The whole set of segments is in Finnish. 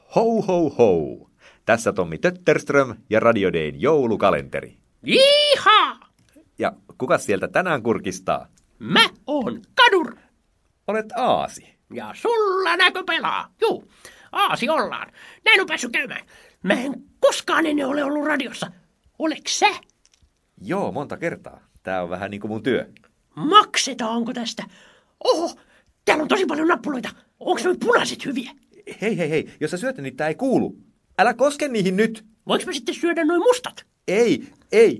Ho ho ho! Tässä Tommi Tötterström ja Radio Dayn joulukalenteri. Iha! Ja kuka sieltä tänään kurkistaa? Mä oon Kadur. Olet Aasi. Ja sulla näkö pelaa. Juu, Aasi ollaan. Näin on päässyt käymään. Mä en koskaan ennen ole ollut radiossa. Oleks sä? Joo, monta kertaa. Tää on vähän niin kuin mun työ. Maksetaanko tästä? Oho, täällä on tosi paljon nappuloita. Onks noi punaiset hyviä? Hei, jos sä syöt, niin tää ei kuulu. Älä koske niihin nyt. Voinko mä sitten syödä noi mustat? Ei.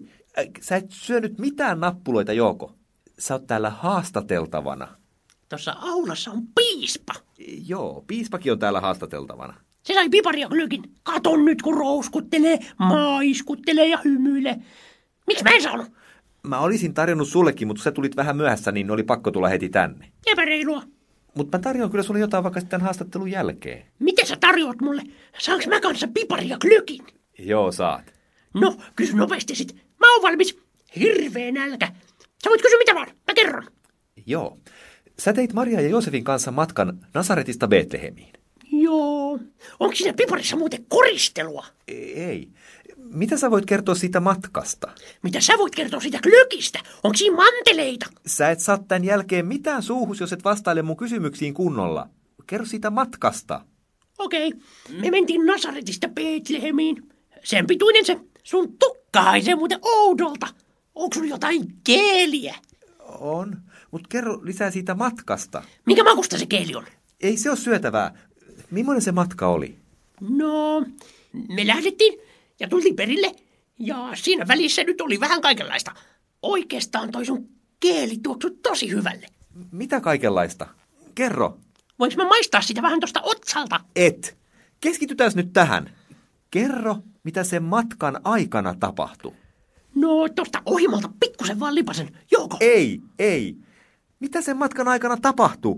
Sä et syönyt mitään nappuloita, Jouko. Sä oot täällä haastateltavana. Tossa aulassa on piispa. Joo, piispakin on täällä haastateltavana. Se sai piparia glögin. Katon nyt, kun rouskuttelee, maiskuttelee ja hymyilee. Miksi mä en saanut? Mä olisin tarjonnut sullekin, mutta sä tulit vähän myöhässä, niin oli pakko tulla heti tänne. Epäreilua. Mutta mä tarjoan kyllä sulle jotain vaikka sitten haastattelun jälkeen. Mitä sä tarjoat mulle? Saanko mä kanssa piparia glögin? Joo, saat. No, kysy nopeasti sit. Mä oon valmis. Hirveä nälkä. Sä voit kysyä mitä vaan. Mä kerron. Joo. Sä teit Maria ja Joosefin kanssa matkan Nasaretista Betlehemiin. Joo. Onko siinä piparissa muuten koristelua? Ei. Mitä sä voit kertoa siitä matkasta? Mitä sä voit kertoa siitä glögistä? Onko siinä manteleita? Sä et saa tän jälkeen mitään suuhus, jos et vastaile mun kysymyksiin kunnolla. Kerro siitä matkasta. Okei. Me mentiin Nasaretista Betlehemiin. Sen pituinen se. Sun tukka haisee muuten oudolta. Onko sun jotain keeliä? On, mutta kerro lisää siitä matkasta. Minkä makusta se keeli on? Ei se ole syötävää. Millainen se matka oli? No, me lähdettiin ja tultiin perille. Ja siinä välissä nyt oli vähän kaikenlaista. Oikeastaan toi sun keeli tuoksui tosi hyvälle. Mitä kaikenlaista? Kerro. Voinko mä maistaa sitä vähän tosta otsalta? Et. Keskitytään nyt tähän. Kerro, mitä sen matkan aikana tapahtui. No, tosta ohimolta pikkusen vaan lipasen. Jouko? Ei. Mitä sen matkan aikana tapahtui?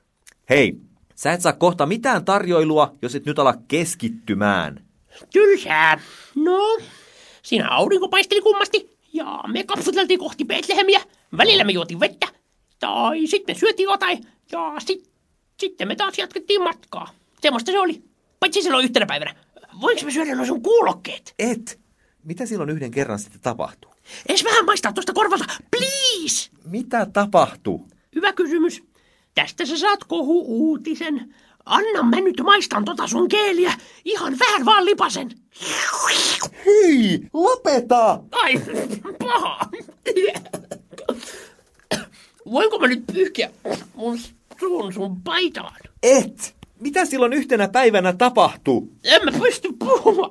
Hei, sä et saa kohta mitään tarjoilua, jos et nyt ala keskittymään. Tylsää. No, siinä aurinko paisteli kummasti ja me kapsuteltiin kohti Betlehemiä. Välillä me juotiin vettä tai sitten me syötiin jotain ja sitten me taas jatkettiin matkaa. Semmoista se oli. Paitsi silloin yhtenä päivänä. Voinko me syödä nuo sun kuulokkeet? Et. Mitä silloin yhden kerran sitten tapahtui? Ees vähän maistaa tuosta korvalta, please! Mitä tapahtui? Hyvä kysymys. Tästä sä saat kohu-uutisen. Anna mä nyt maistan tota sun keeliä. Ihan vähän vaan lipasen. Hyi, lopeta! Ai, paha. Voinko mä nyt pyyhkiä mun suun sun paitaan? Et! Mitä silloin yhtenä päivänä tapahtui? En mä pysty puhumaan.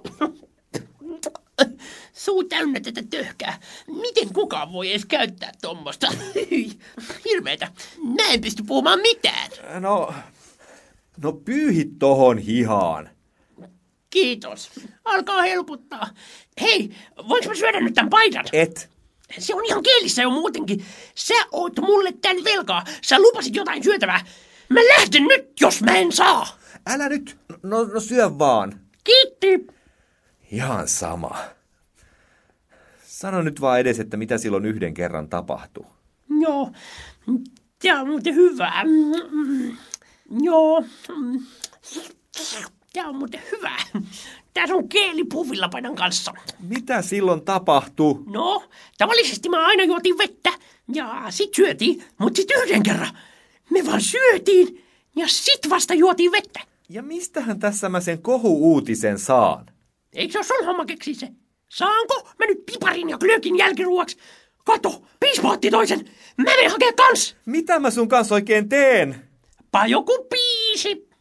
Suu täynnä tätä töhkää. Miten kukaan voi edes käyttää tommosta? Hirveetä. Mä en pysty puhumaan mitään. No pyyhi tohon hihaan. Kiitos. Alkaa helpottaa. Hei, voinko mä syödä nyt tän paidan? Et. Se on ihan kielissä jo muutenkin. Sä oot mulle tän velkaa. Sä lupasit jotain syötävää. Mä lähden nyt, jos mä en saa. Älä nyt. No syö vaan. Kiitti. Ihan sama. Sano nyt vaan edes, että mitä silloin yhden kerran tapahtui. Joo, tää on muuten hyvää. Joo, tää on muuten hyvää. Tää on keelipuvillapaidan kanssa. Mitä silloin tapahtui? No, tavallisesti mä aina juotin vettä ja sit syötiin, mut sit yhden kerran. Me vaan syötiin ja sit vasta juotiin vettä. Ja mistähän tässä mä sen kohu-uutisen saan? Eikö se ole sun homma keksiä se? Saanko mä nyt piparin ja glögin jälkiruoksi? Kato, piispa otti toisen. Mä menen hakee kans. Mitä mä sun kanssa oikein teen? Pa joku piisi.